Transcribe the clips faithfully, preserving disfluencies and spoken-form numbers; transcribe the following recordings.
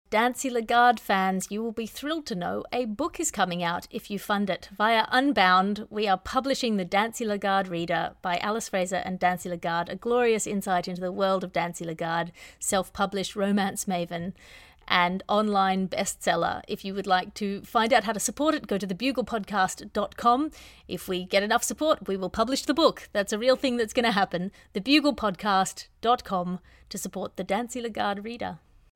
Dancy Lagarde fans, you will be thrilled to know a book is coming out if you fund it. Via Unbound, we are publishing the Dancy Lagarde Reader by Alice Fraser and Dancy Lagarde, a glorious insight into the world of Dancy Lagarde, self-published romance maven and online bestseller. If you would like to find out how to support it, go to the bugle podcast dot com. If we get enough support, we will publish the book. That's a real thing that's going to happen. the bugle podcast dot com to support the Dancy Lagarde Reader.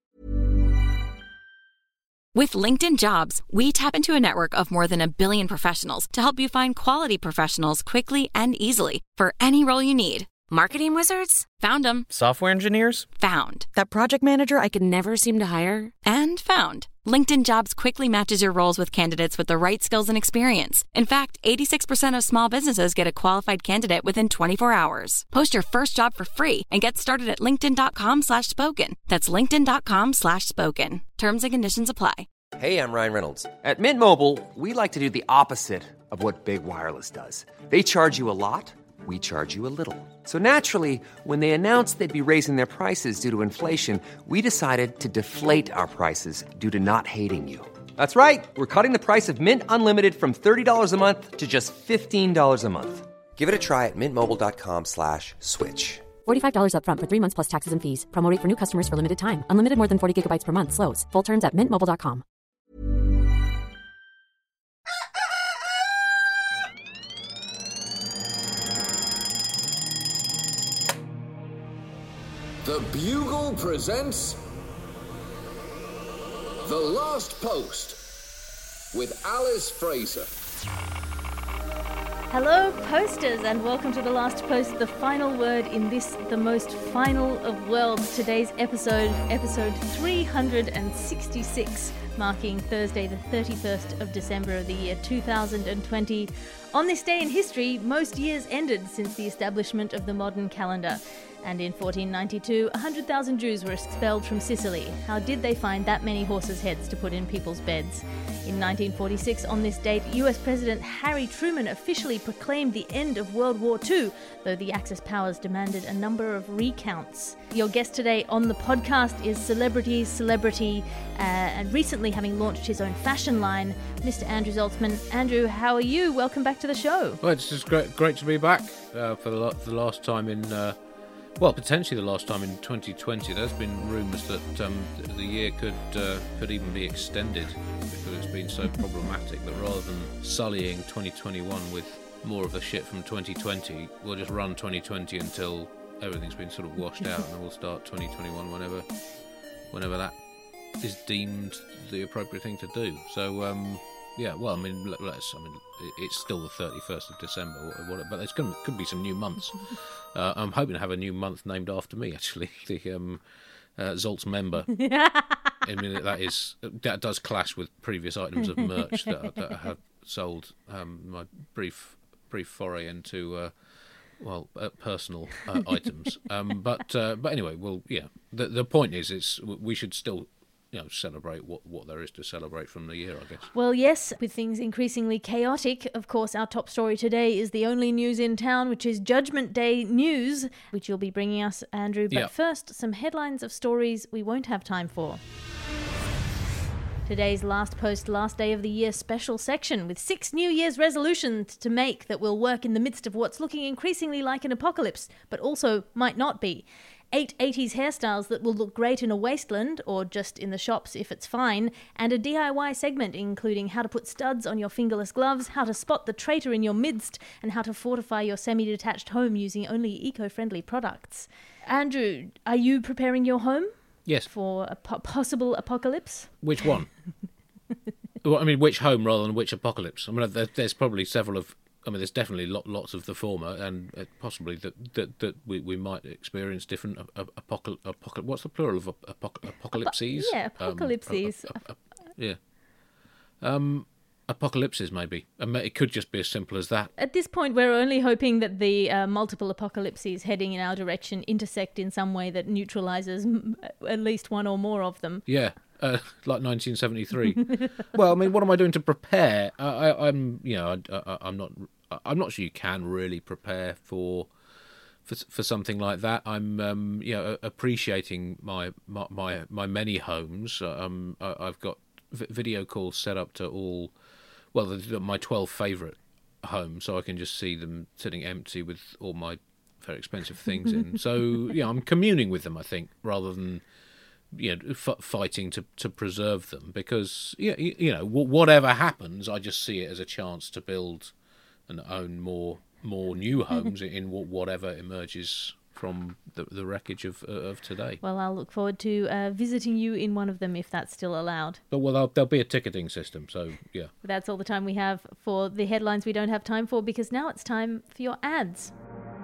With LinkedIn Jobs, we tap into a network of more than a billion professionals to help you find quality professionals quickly and easily for any role you need. Marketing wizards? Found them. Software engineers? Found. That project manager I could never seem to hire? And found. LinkedIn Jobs quickly matches your roles with candidates with the right skills and experience. In fact, eighty-six percent of small businesses get a qualified candidate within twenty-four hours. Post your first job for free and get started at linkedin.com slash spoken. That's linkedin.com slash spoken. Terms and conditions apply. Hey, I'm Ryan Reynolds. At Mint Mobile, we like to do the opposite of what Big Wireless does. They charge you a lot. We charge you a little. So naturally, when they announced they'd be raising their prices due to inflation, we decided to deflate our prices due to not hating you. That's right. We're cutting the price of Mint Unlimited from thirty dollars a month to just fifteen dollars a month. Give it a try at mintmobile.com slash switch. forty-five dollars up front for three months plus taxes and fees. Promo rate for new customers for limited time. Unlimited more than forty gigabytes per month. Slows full terms at mint mobile dot com. The Bugle presents The Last Post with Alice Fraser. Hello, posters, and welcome to The Last Post, the final word in this, the most final of worlds. Today's episode, episode three hundred sixty-six, marking Thursday, the thirty-first of December of the year two thousand twenty. On this day in history, most years ended since the establishment of the modern calendar. And in fourteen ninety-two, one hundred thousand Jews were expelled from Sicily. How did they find that many horses' heads to put in people's beds? In nineteen forty-six, on this date, U S President Harry Truman officially proclaimed the end of World War Two, though the Axis powers demanded a number of recounts. Your guest today on the podcast is celebrity, celebrity, uh, and recently having launched his own fashion line, Mister Andrew Zaltzman. Andrew, how are you? Welcome back to the show. Well, it's just great, great to be back uh, for the, the last time in... Uh... Well, potentially the last time in twenty twenty. There's been rumours that um, the year could uh, could even be extended because it's been so problematic that rather than sullying twenty twenty-one with more of the shit from twenty twenty, we'll just run twenty twenty until everything's been sort of washed out, and then we'll start twenty twenty-one whenever whenever that is deemed the appropriate thing to do. So, um, yeah, well, I mean, let, let's. I mean, it's still the thirty-first of December, what, what, but there's going could be some new months. Uh, I'm hoping to have a new month named after me, actually, the um, uh, Zoltz member. I mean, that is that does clash with previous items of merch that, that I have sold. Um, my brief brief foray into uh, well uh, personal uh, items, um, but uh, but anyway, well, yeah. The the point is, it's we should still. You know, celebrate what, what there is to celebrate from the year, I guess. Well, yes, with things increasingly chaotic, of course, our top story today is the only news in town, which is Judgment Day news, which you'll be bringing us, Andrew. But yeah. First, some headlines of stories we won't have time for. Today's Last Post, Last Day of the Year special section with six New Year's resolutions to make that will work in the midst of what's looking increasingly like an apocalypse, but also might not be. Eight eighties hairstyles that will look great in a wasteland, or just in the shops if it's fine, and a D I Y segment including how to put studs on your fingerless gloves, how to spot the traitor in your midst, and how to fortify your semi-detached home using only eco-friendly products. Andrew, are you preparing your home? Yes. For a po- possible apocalypse? Which one? Well, I mean, which home rather than which apocalypse? I mean, there, there's probably several of... I mean, there's definitely lot, lots of the former, and possibly that that, that we, we might experience different apocalypse. Apocal- what's the plural of apoc- apocalypses? Yeah, apocalypses. Um, ap- ap- ap- yeah. Um, apocalypses, maybe. And it could just be as simple as that. At this point, we're only hoping that the uh, multiple apocalypses heading in our direction intersect in some way that neutralises m- at least one or more of them. Yeah. Uh, like nineteen seventy-three. Well, I mean, what am I doing to prepare? I, I, I'm, you know, I, I, I'm not. I'm not sure you can really prepare for for for something like that. I'm um, you know appreciating my my my, my many homes. Um, I, I've got v- video calls set up to all, well, the, my twelve favourite homes, so I can just see them sitting empty with all my very expensive things in. So yeah, I'm communing with them, I think, rather than you know f- fighting to, to preserve them, because you, you know w- whatever happens, I just see it as a chance to build and own more more new homes in whatever emerges from the, the wreckage of uh, of today. Well, I'll look forward to uh, visiting you in one of them if that's still allowed. But well, there'll, there'll be a ticketing system, so yeah. That's all the time we have for the headlines we don't have time for, because now it's time for your ads.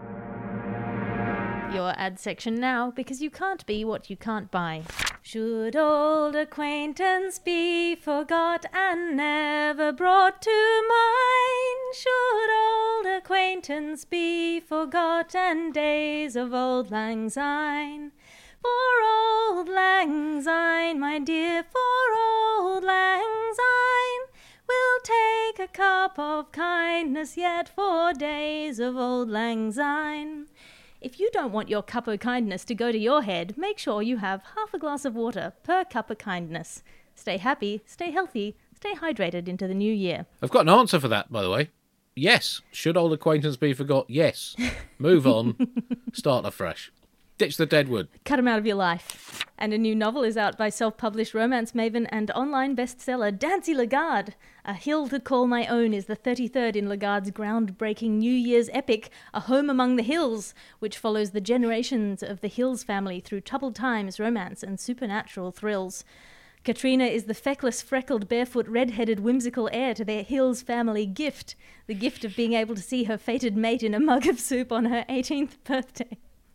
Your ad section now, because you can't be what you can't buy. Should old acquaintance be forgot and never brought to mind? Should old acquaintance be forgot and days of old lang syne? For old lang syne, my dear, for old lang syne, we'll take a cup of kindness yet for days of old lang syne. If you don't want your cup of kindness to go to your head, make sure you have half a glass of water per cup of kindness. Stay happy, stay healthy, stay hydrated into the new year. I've got an answer for that, by the way. Yes. Should old acquaintance be forgot? Yes. Move on. Start afresh. Ditch the deadwood. Cut him out of your life. And a new novel is out by self-published romance maven and online bestseller Dancy Lagarde. A Hill to Call My Own is the thirty-third in Lagarde's groundbreaking New Year's epic, A Home Among the Hills, which follows the generations of the Hills family through troubled times, romance, and supernatural thrills. Katrina is the feckless, freckled, barefoot, red-headed, whimsical heir to their Hills family gift, the gift of being able to see her fated mate in a mug of soup on her eighteenth birthday.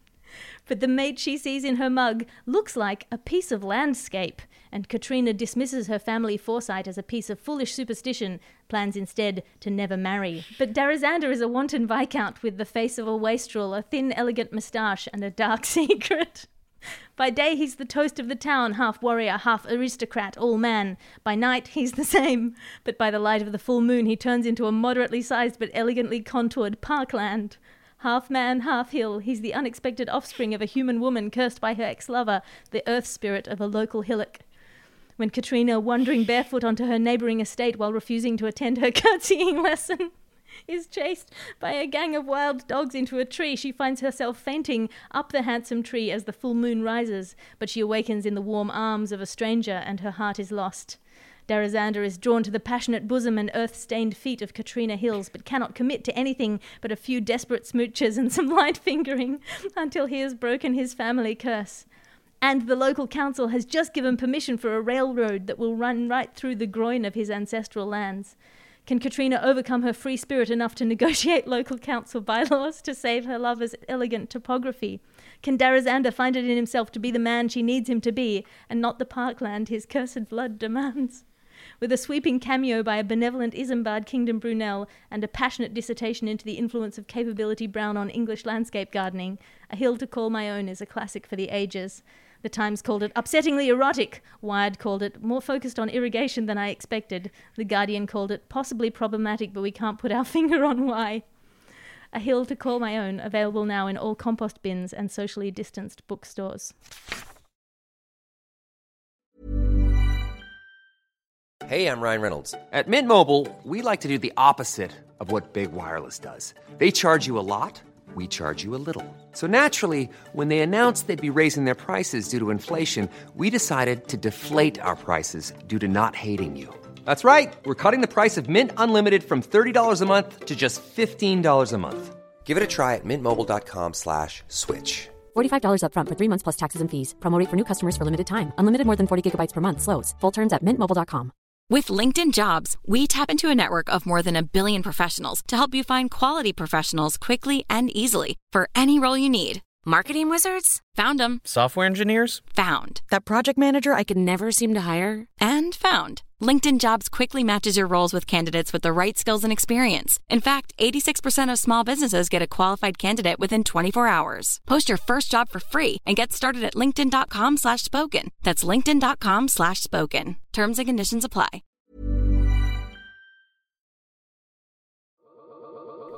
But the mate she sees in her mug looks like a piece of landscape, and Katrina dismisses her family foresight as a piece of foolish superstition, plans instead to never marry. But Darazander is a wanton viscount with the face of a wastrel, a thin, elegant moustache, and a dark secret. By day he's the toast of the town, half warrior, half aristocrat, all man. By night he's the same, but by the light of the full moon he turns into a moderately sized but elegantly contoured parkland. Half man, half hill, he's the unexpected offspring of a human woman cursed by her ex-lover, the earth spirit of a local hillock. When Katrina, wandering barefoot onto her neighbouring estate while refusing to attend her curtsying lesson, is chased by a gang of wild dogs into a tree, she finds herself fainting up the handsome tree as the full moon rises, but she awakens in the warm arms of a stranger and her heart is lost. Darazander is drawn to the passionate bosom and earth-stained feet of Katrina Hills, but cannot commit to anything but a few desperate smooches and some light fingering until he has broken his family curse. And the local council has just given permission for a railroad that will run right through the groin of his ancestral lands. Can Katrina overcome her free spirit enough to negotiate local council bylaws to save her lover's elegant topography? Can Darazander find it in himself to be the man she needs him to be, and not the parkland his cursed blood demands? With a sweeping cameo by a benevolent Isambard Kingdom Brunel and a passionate dissertation into the influence of Capability Brown on English landscape gardening, A Hill to Call My Own is a classic for the ages. The Times called it upsettingly erotic. Wired called it more focused on irrigation than I expected. The Guardian called it possibly problematic, but we can't put our finger on why. A Hill to Call My Own, available now in all compost bins and socially distanced bookstores. Hey, I'm Ryan Reynolds. At Mint Mobile, we like to do the opposite of what Big Wireless does. They charge you a lot, we charge you a little. So naturally, when they announced they'd be raising their prices due to inflation, we decided to deflate our prices due to not hating you. That's right. We're cutting the price of Mint Unlimited from thirty dollars a month to just fifteen dollars a month. Give it a try at mintmobile.com slash switch. forty-five dollars up front for three months plus taxes and fees. Promo rate for new customers for limited time. Unlimited more than forty gigabytes per month. Slows full terms at mint mobile dot com. With LinkedIn Jobs, we tap into a network of more than a billion professionals to help you find quality professionals quickly and easily for any role you need. Marketing wizards? Found them. Software engineers? Found. That project manager I could never seem to hire? And found. LinkedIn Jobs quickly matches your roles with candidates with the right skills and experience. In fact, eighty-six percent of small businesses get a qualified candidate within twenty-four hours. Post your first job for free and get started at linkedin.com slash spoken. That's linkedin.com slash spoken. Terms and conditions apply.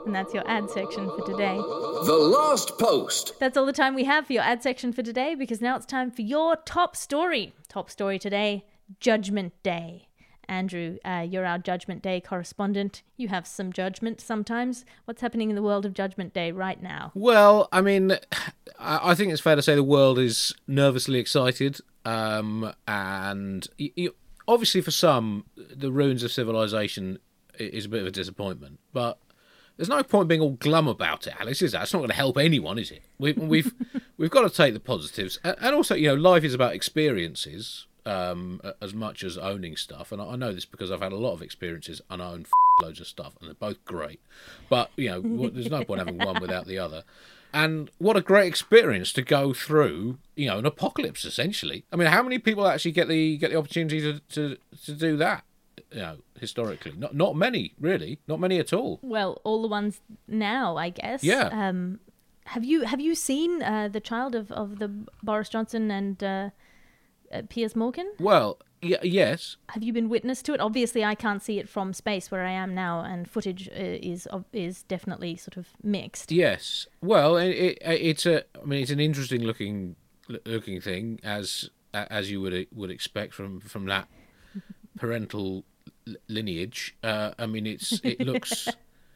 And that's your ad section for today. The Last Post. That's all the time we have for your ad section for today, because now it's time for your top story. Top story today, Judgment Day. Andrew, uh, you're our Judgment Day correspondent. You have some judgment sometimes. What's happening in the world of Judgment Day right now? Well, I mean, I I think it's fair to say the world is nervously excited. Um, and you, you, obviously for some, the ruins of civilization is a bit of a disappointment. But there's no point being all glum about it, Alice, is that? It's not going to help anyone, is it? We, we've we've got to take the positives. And also, you know, life is about experiences. Um, as much as owning stuff, and I know this because I've had a lot of experiences and I own f- loads of stuff, and they're both great. But you know, there's no point having one without the other. And what a great experience to go through, you know, an apocalypse essentially. I mean, how many people actually get the get the opportunity to to, to do that? You know, historically, not not many, really, not many at all. Well, all the ones now, I guess. Yeah. Um, have you have you seen uh, the child of, of the Boris Johnson and uh, uh, Piers Morgan? Well, y- yes. Have you been witness to it? Obviously, I can't see it from space where I am now, and footage uh, is is definitely sort of mixed. Yes. Well, it, it, it's a. I mean, it's an interesting looking looking thing, as as you would would expect from from that parental lineage. Uh, I mean, it's it looks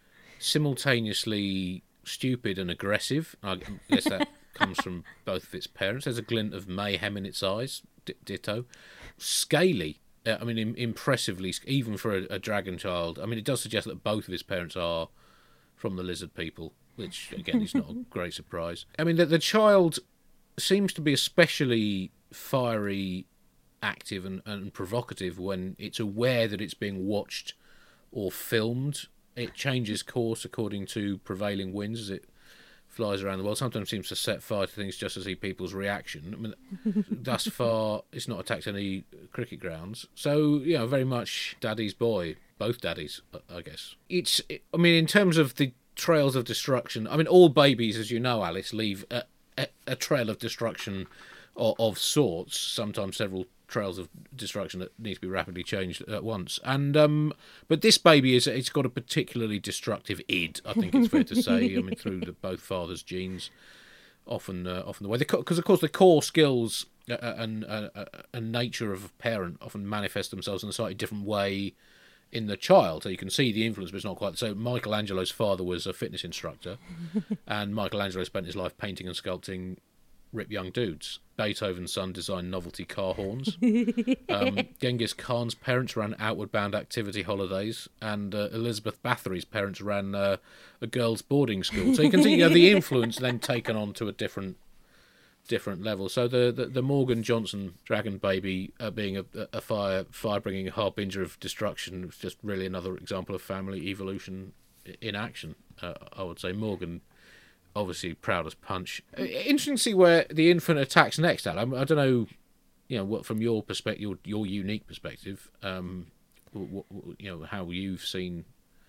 simultaneously stupid and aggressive. I guess that comes from both of its parents. There's a glint of mayhem in its eyes. D- ditto. Scaly. Uh, I mean, im- impressively, even for a, a dragon child. I mean, it does suggest that both of his parents are from the lizard people, which again is not a great surprise. I mean, the, the child seems to be especially fiery, active and, and provocative when it's aware that it's being watched or filmed. It changes course according to prevailing winds as it flies around the world. Sometimes seems to set fire to things just to see people's reaction. I mean, thus far, it's not attacked any cricket grounds. So, you know, very much daddy's boy. Both daddies, I guess. It's, I mean, in terms of the trails of destruction, I mean, all babies, as you know, Alice, leave a, a, a trail of destruction of, of sorts, sometimes several trails of destruction that need to be rapidly changed at once. And um, but this baby is it's got a particularly destructive id, I think it's fair to say. I mean, through the, both fathers' genes, often uh, often the way because of course the core skills uh, and uh, and nature of a parent often manifest themselves in a slightly different way in the child. So you can see the influence, but it's not quite. So Michelangelo's father was a fitness instructor, and Michelangelo spent his life painting and sculpting rip young dudes. Beethoven's son designed novelty car horns. um, Genghis Khan's parents ran Outward Bound activity holidays, and uh, Elizabeth Bathory's parents ran uh, a girls' boarding school. So you can see, you know, the influence then taken on to a different different level. So the the, the Morgan Johnson dragon baby uh, being a, a fire fire bringing harbinger of destruction was just really another example of family evolution in action. Uh, I would say Morgan, obviously proud as punch. Interesting to see where the infant attacks next, Alan. I don't know, you know, what from your perspective, your, your unique perspective, um, what, what, you know, how you've seen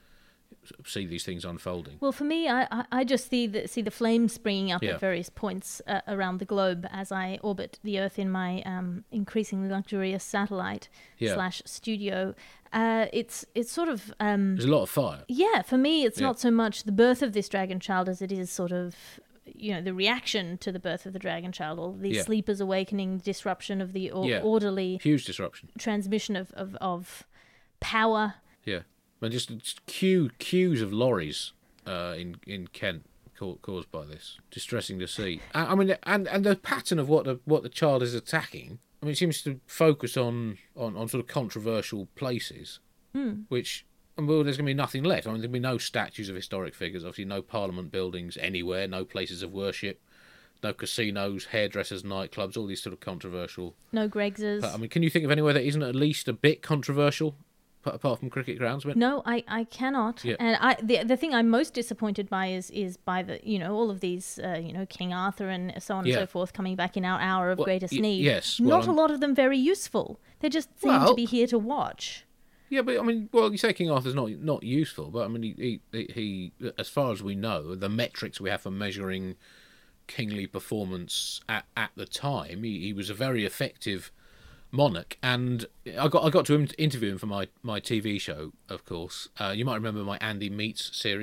see these things unfolding. Well, for me, I, I, I just see the see the flames springing up Yeah. at various points uh, around the globe as I orbit the Earth in my um, increasingly luxurious satellite Yeah. slash studio. Uh, it's it's sort of um, There's a lot of fire. yeah. For me, it's Yeah. not so much the birth of this dragon child as it is sort of, you know, the reaction to the birth of the dragon child, or the Yeah. sleepers awakening, disruption of the or- Yeah. orderly Huge disruption. transmission of, of, of power. Yeah. And just, just queue, queues of lorries uh, in in Kent ca- caused by this. Distressing to see. I, I mean, and, and the pattern of what the what the child is attacking. I mean, it seems to focus on, on, on sort of controversial places, Mm. which, and well, there's going to be nothing left. I mean, there'll be no statues of historic figures, obviously no parliament buildings anywhere, no places of worship, no casinos, hairdressers, nightclubs, all these sort of controversial. No Gregses. I mean, can you think of anywhere that isn't at least a bit controversial, pa- apart from cricket grounds? I mean, No, I, I cannot. Yeah. And I the the thing I'm most disappointed by is is by the you know all of these uh, you know King Arthur and so on Yeah. and so forth coming back in our hour of Well, greatest y- need. yes, well, Not a I'm- lot of them very useful. They just seem to Well- be here to watch. Yeah, but I mean, well, you say King Arthur's not not useful, but I mean, he, he, he as far as we know, the metrics we have for measuring kingly performance at, at the time, he, he was a very effective monarch, and I got I got to in- interview him for my, my T V show, of course. Uh, you might remember my Andy Meets series.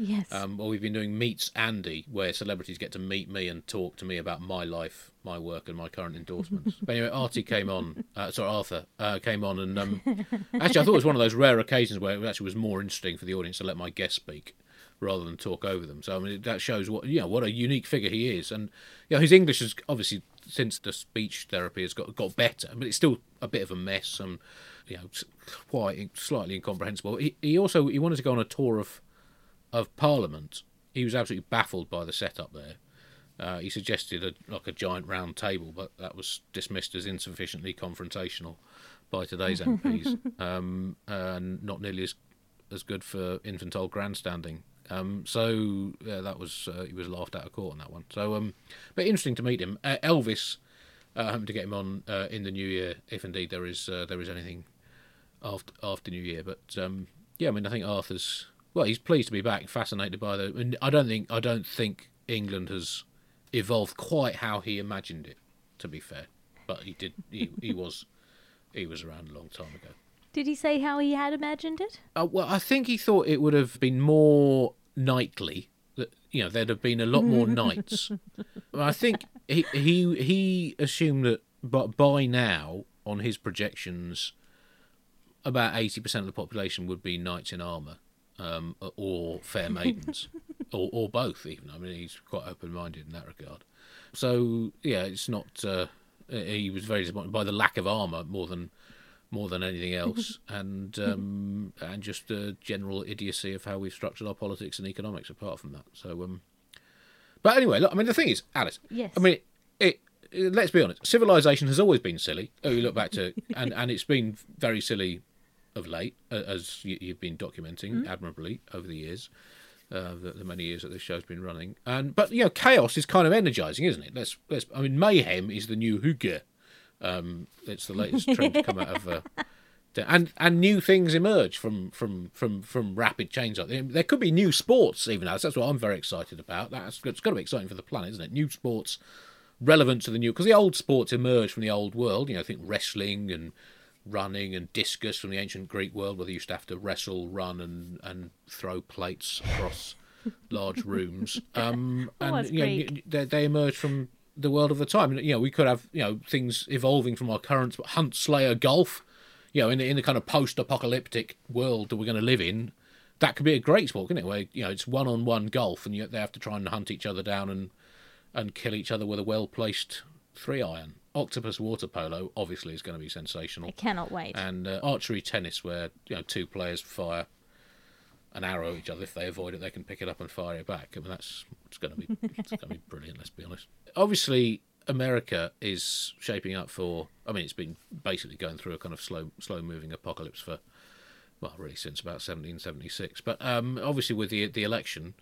Yes. Um, or we've been doing Meets Andy, where celebrities get to meet me and talk to me about my life, my work, and my current endorsements. But anyway, Artie came on, uh, sorry, Arthur uh, came on, and um, actually I thought it was one of those rare occasions where it actually was more interesting for the audience to let my guest speak rather than talk over them. So I mean, that shows what you know what a unique figure he is, and you know his English has obviously since the speech therapy has got got better, but it's still a bit of a mess and you know quite slightly incomprehensible. He he also he wanted to go on a tour of of Parliament. He was absolutely baffled by the setup there. Uh, he suggested a, like a giant round table, but that was dismissed as insufficiently confrontational by today's M Ps, um, and not nearly as as good for infantile grandstanding. Um, so yeah, that was uh, he was laughed out of court on that one. So, um, but interesting to meet him. Uh, Elvis, uh, hoping to get him on uh, in the new year, if indeed there is uh, there is anything after after New Year. But um, yeah, I mean, I think Arthur's well, he's pleased to be back, fascinated by the. And I don't think I don't think England has evolved quite how he imagined it. To be fair, but he did. He, he was he was around a long time ago. Did he say how he had imagined it? Uh, well, I think he thought it would have been more knightly. That you know, there'd have been a lot more knights. I think he he he assumed that, but by now, on his projections, about eighty percent of the population would be knights in armour, um, or fair maidens, or or both. Even I mean, he's quite open-minded in that regard. So yeah, it's not. Uh, he was very disappointed by the lack of armour more than. more than anything else, and um, and just the general idiocy of how we've structured our politics and economics. Apart from that, so um, but anyway, look, I mean, the thing is, Alice. Yes. I mean, it, it, let's be honest. Civilization has always been silly. Oh, you look back to, and and it's been very silly of late, as you, you've been documenting mm. admirably over the years, uh, the, the many years that this show's been running. And but you know, chaos is kind of energising, isn't it? Let's let's. I mean, mayhem is the new hygge. Um, it's the latest trend to come out of, uh, and and new things emerge from from from, from rapid change. There could be new sports even. As that's what I'm very excited about. That's it's got to be exciting for the planet, isn't it? New sports relevant to the new, because the old sports emerged from the old world. You know, I think wrestling and running and discus from the ancient Greek world, where they used to have to wrestle, run, and and throw plates across large rooms. Um, and you know, they, they emerged from the world of the time. You know, we could have, you know, things evolving from our current hunt, slayer, golf, you know, in the, in the kind of post-apocalyptic world that we're going to live in. That could be a great sport, couldn't it? Where, you know, it's one-on-one golf, and you, they have to try and hunt each other down and and kill each other with a well-placed three-iron. Octopus water polo, obviously, is going to be sensational. I cannot wait. And uh, archery tennis, where, you know, two players fire an arrow at each other. If they avoid it, they can pick it up and fire it back. I mean, that's it's going to be it's going to be brilliant. Let's be honest. Obviously, America is shaping up for. I mean, it's been basically going through a kind of slow, slow-moving apocalypse for, well, really since about seventeen seventy-six. But um, obviously, with the the election,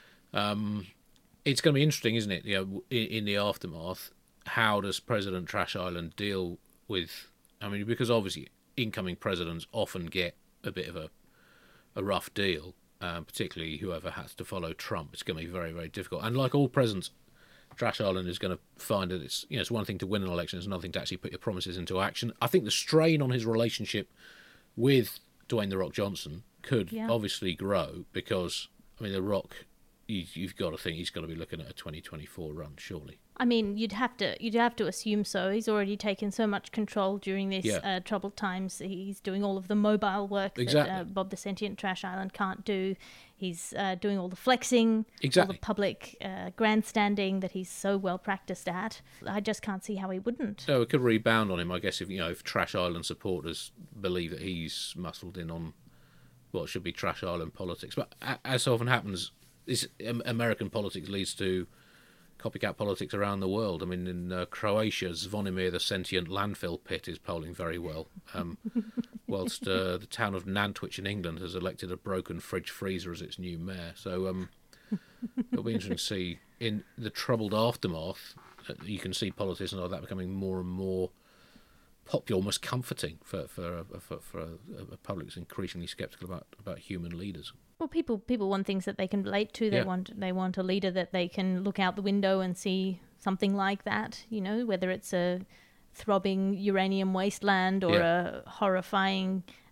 um, it's going to be interesting, isn't it? You know, in, in the aftermath, how does President Trash Island deal with? I mean, because obviously, incoming presidents often get a bit of a a rough deal, um, particularly whoever has to follow Trump. It's going to be very, very difficult. And like all presidents, Trash Island is going to find that it's, you know, it's one thing to win an election, it's another thing to actually put your promises into action. I think the strain on his relationship with Dwayne The Rock Johnson could yeah. obviously grow, because, I mean, The Rock, you, you've got to think he's got to be looking at a twenty twenty-four run, surely. I mean, you'd have to you'd have to assume so. He's already taken so much control during this yeah. uh, troubled times. He's doing all of the mobile work exactly. that uh, Bob the Sentient Trash Island can't do. He's uh, doing all the flexing, exactly. all the public uh, grandstanding that he's so well practiced at. I just can't see how he wouldn't. No, it could rebound on him, I guess, if you know if Trash Island supporters believe that he's muscled in on what should be Trash Island politics. But as often happens, this American politics leads to copycat politics around the world. I mean, in uh, Croatia, Zvonimir the Sentient Landfill Pit is polling very well, um, whilst uh, the town of Nantwich in England has elected a broken fridge freezer as its new mayor. So um, it'll be interesting to see in the troubled aftermath. Uh, you can see politicians like that becoming more and more popular, almost comforting for for a, for, for a, a public that's increasingly sceptical about, about human leaders. Well, people people want things that they can relate to. They yeah. want they want a leader that they can look out the window and see something like that. You know, whether it's a throbbing uranium wasteland or yeah. a horrifying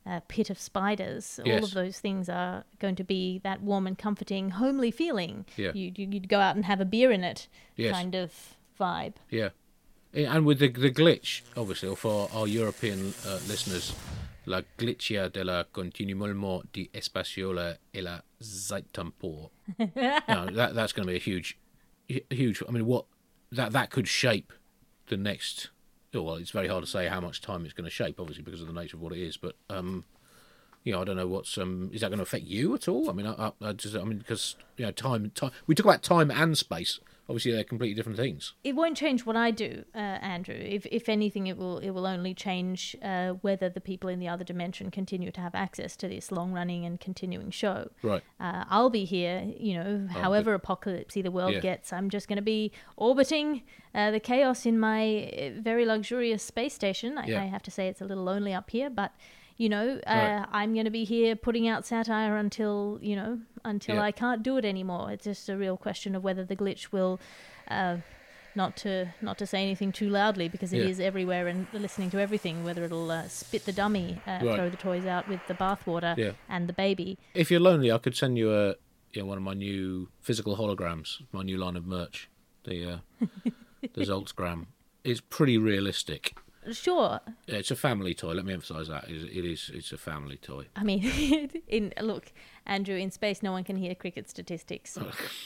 uh, pit of spiders. Yes. All of those things are going to be that warm and comforting, homely feeling. Yeah. You, you, you'd go out and have a beer in it Yes. kind of vibe. Yeah. And with the the glitch, obviously, or for our European uh, listeners, la glitchia de la continuellement di espaciola e la Zeittempo. You know, that that's going to be a huge, huge. I mean, what that that could shape the next. Oh, well, it's very hard to say how much time it's going to shape, obviously, because of the nature of what it is. But um, you know, I don't know what's um, is that going to affect you at all? I mean, I, I, I just, I mean, because you know, time, time. We talk about time and space. Obviously, they're completely different things. It won't change what I do, uh, Andrew. If if anything, it will it will only change uh, whether the people in the other dimension continue to have access to this long-running and continuing show. Right. Uh, I'll be here, you know, Oh, however apocalypsy the world Yeah. gets. I'm just going to be orbiting uh, the chaos in my uh, very luxurious space station. I, Yeah. I have to say it's a little lonely up here, but you know, uh, Right. I'm going to be here putting out satire until, you know, until Yeah. I can't do it anymore. It's just a real question of whether the glitch will, uh, not to not to say anything too loudly, because it Yeah. is everywhere and listening to everything, whether it'll uh, spit the dummy, uh, Right. throw the toys out with the bathwater Yeah. and the baby. If you're lonely, I could send you a you know, one of my new physical holograms, my new line of merch, the uh, the Zoltzgram. It's pretty realistic. Sure. It's a family toy. Let me emphasise that. It is. It is it's a family toy. I mean, in look, Andrew, in space, no one can hear cricket statistics.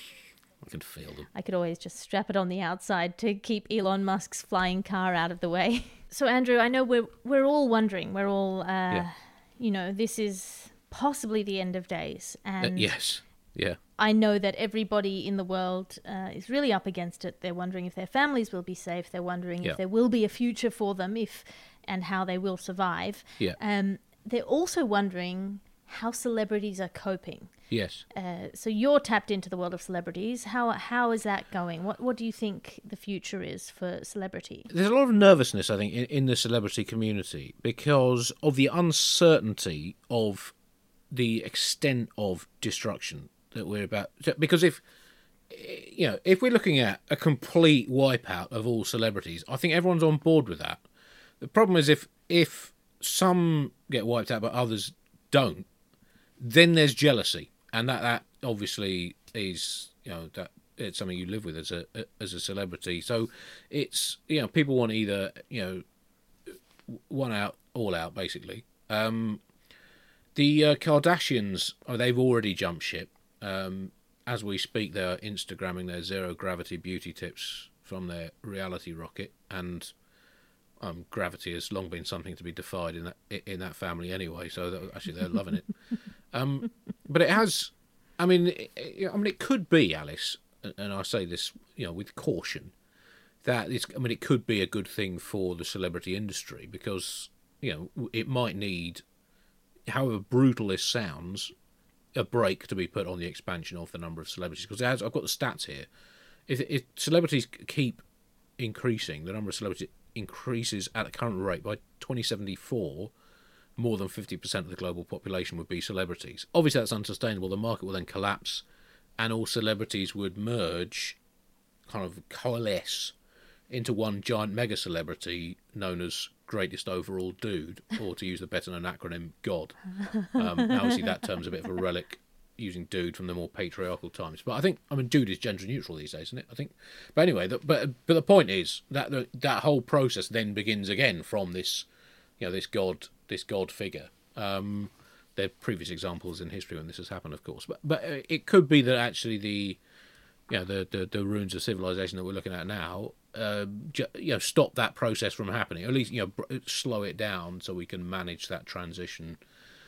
I can feel them. I could always just strap it on the outside to keep Elon Musk's flying car out of the way. So, Andrew, I know we're we're all wondering. We're all, uh, Yeah. you know, this is possibly the end of days, Uh, and yes. Yeah. I know that everybody in the world uh, is really up against it. They're wondering if their families will be safe. They're wondering Yeah. if there will be a future for them, if and how they will survive. Yeah. Um, they're also wondering how celebrities are coping. Yes. Uh, so you're tapped into the world of celebrities. How how is that going? What what do you think the future is for celebrity? There's a lot of nervousness, I think, in, in the celebrity community because of the uncertainty of the extent of destruction that we're about. Because if you know, if we're looking at a complete wipeout of all celebrities, I think everyone's on board with that. The problem is if if some get wiped out but others don't, then there's jealousy, and that, that obviously is, you know, that it's something you live with as a as a celebrity. So it's, you know, people want either, you know, one out, all out, basically. Um, the uh, Kardashians, oh, they've already jumped ship. Um, as we speak, they're Instagramming their zero gravity beauty tips from their reality rocket, and um, gravity has long been something to be defied in that in that family anyway. So that, actually, they're loving it. Um, but it has, I mean, it, it, I mean, it could be, Alice, and I say this, you know, with caution, that it's, I mean, it could be a good thing for the celebrity industry because, you know, it might need, however brutal this sounds, a break to be put on the expansion of the number of celebrities. Because as I've got the stats here, if, if celebrities keep increasing, the number of celebrities increases at the current rate by twenty seventy-four, more than fifty percent of the global population would be celebrities. Obviously, that's unsustainable. The market will then collapse, and all celebrities would merge, kind of coalesce, into one giant mega celebrity known as Greatest Overall Dude, or to use the better-known acronym, God. Um, now, obviously, that term's a bit of a relic, using dude from the more patriarchal times. But I think, I mean, dude is gender neutral these days, isn't it? I think. But anyway, the, but but the point is that the, that whole process then begins again from this, you know, this God, this God figure. Um, there are previous examples in history when this has happened, of course. But but it could be that actually the, you know, the the, the ruins of civilization that we're looking at now, uh, ju- you know, stop that process from happening. Or at least, you know, br- slow it down so we can manage that transition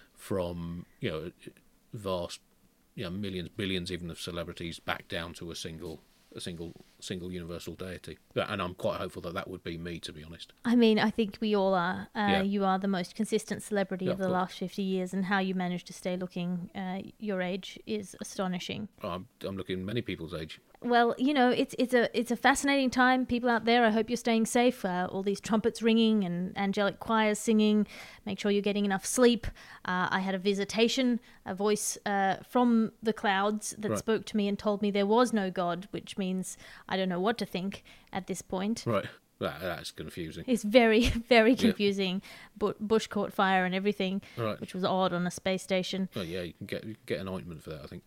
from, you know, vast, you know, millions, billions even of celebrities back down to a single, a single, single universal deity. And I'm quite hopeful that that would be me, to be honest. I mean, I think we all are. Uh, Yeah. You are the most consistent celebrity Yeah, of of the course. last fifty years, and how you manage to stay looking uh, your age is astonishing. I'm, I'm looking many people's age. Well, you know, it's it's a it's a fascinating time. People out there, I hope you're staying safe. Uh, all these trumpets ringing and angelic choirs singing. Make sure you're getting enough sleep. Uh, I had a visitation, a voice uh, from the clouds that Right. spoke to me and told me there was no God, which means I don't know what to think at this point. Right. Well, that's confusing. It's very, very confusing. Yeah. Bush caught fire and everything, right. which was odd on a space station. Oh yeah, you can get you can get an ointment for that, I think.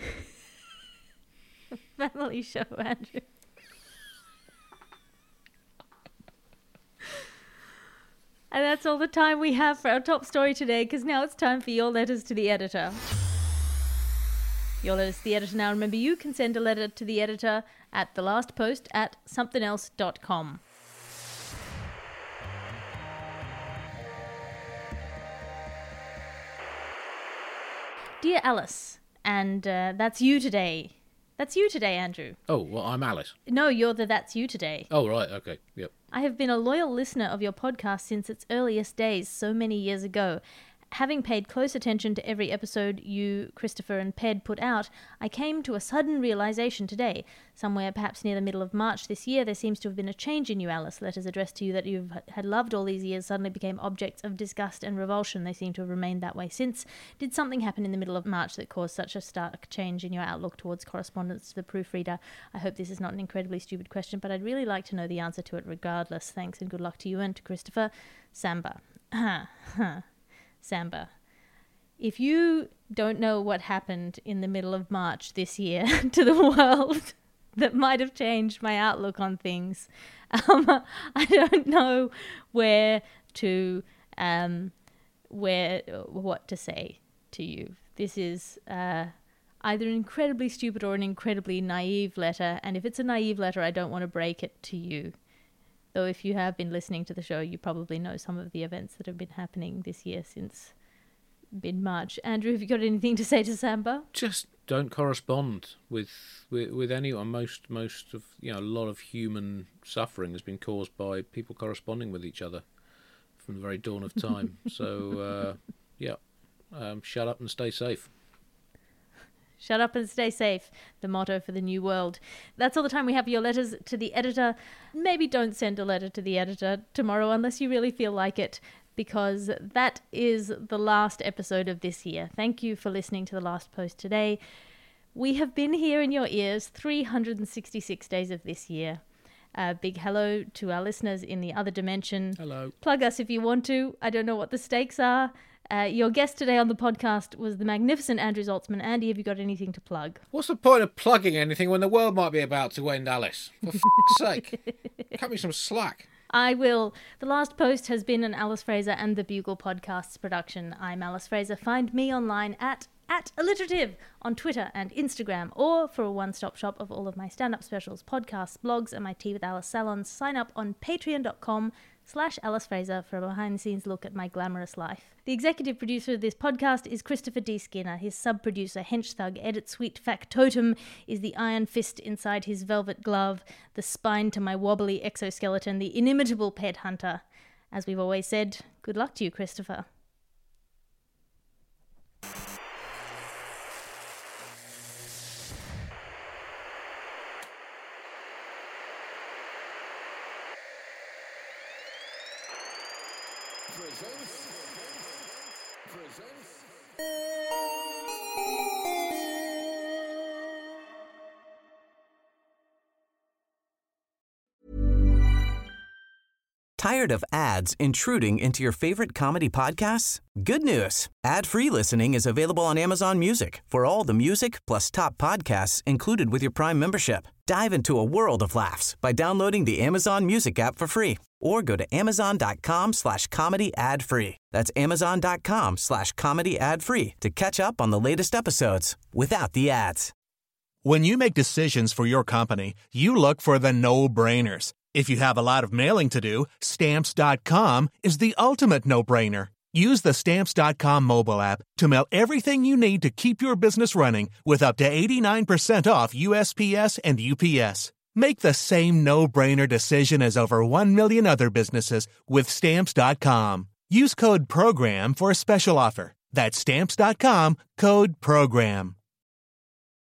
Family show, Andrew. And that's all the time we have for our top story today, because now it's time for your letters to the editor. Your letters to the editor. Now remember, you can send a letter to the editor at the last post at something else dot com. Dear Alice, and uh, that's you today. That's you today, Andrew. Oh, well, I'm Alice. No, you're the That's You Today. Oh, right, okay, yep. I have been a loyal listener of your podcast since its earliest days, so many years ago. Having paid close attention to every episode you, Christopher, and Ped put out, I came to a sudden realization today. Somewhere, perhaps near the middle of March this year, there seems to have been a change in you, Alice. Letters addressed to you that you've had loved all these years suddenly became objects of disgust and revulsion. They seem to have remained that way since. Did something happen in the middle of March that caused such a stark change in your outlook towards correspondence to the proofreader? I hope this is not an incredibly stupid question, but I'd really like to know the answer to it regardless. Thanks and good luck to you and to Christopher. Samba. Samba, if you don't know what happened in the middle of March this year to the world that might have changed my outlook on things, um, I don't know where to, um, where, what to say to you. This is uh, either an incredibly stupid or an incredibly naive letter, and if it's a naive letter, I don't want to break it to you. Though if you have been listening to the show, you probably know some of the events that have been happening this year since mid-March. Andrew, have you got anything to say to Samba? Just don't correspond with, with with anyone. Most most of you know a lot of human suffering has been caused by people corresponding with each other from the very dawn of time. so uh, yeah, um, shut up and stay safe. Shut up and stay safe, the motto for the new world. That's all the time we have for your letters to the editor. Maybe don't send a letter to the editor tomorrow unless you really feel like it, because that is the last episode of this year. Thank you for listening to The Last Post today. We have been here in your ears three hundred sixty-six days of this year. A big hello to our listeners in the other dimension. Hello. Plug us if you want to. I don't know what the stakes are. Uh, your guest today on the podcast was the magnificent Andrew Zaltzman. Andy, have you got anything to plug? What's the point of plugging anything when the world might be about to end, Alice? For f***'s sake. Cut me some slack. I will. The Last Post has been an Alice Fraser and the Bugle Podcasts production. I'm Alice Fraser. Find me online at at alliterative on Twitter and Instagram, or for a one-stop shop of all of my stand-up specials, podcasts, blogs, and my Tea with Alice salons, sign up on patreon.com slash Alice Fraser for a behind-the-scenes look at my glamorous life. The executive producer of this podcast is Christopher D. Skinner. His sub-producer, hench thug Edit Sweet Factotum, is the iron fist inside his velvet glove, the spine to my wobbly exoskeleton, the inimitable pet hunter. As we've always said, good luck to you, Christopher. Presents. Presents. Tired of ads intruding into your favorite comedy podcasts? Good news. Ad-free listening is available on Amazon Music for all the music plus top podcasts included with your Prime membership. Dive into a world of laughs by downloading the Amazon Music app for free or go to amazon.com slash comedy ad free. That's amazon.com slash comedy ad free to catch up on the latest episodes without the ads. When you make decisions for your company, you look for the no-brainers. If you have a lot of mailing to do, Stamps dot com is the ultimate no-brainer. Use the Stamps dot com mobile app to mail everything you need to keep your business running with up to eighty-nine percent off U S P S and U P S. Make the same no-brainer decision as over one million other businesses with Stamps dot com. Use code PROGRAM for a special offer. That's Stamps dot com, code PROGRAM.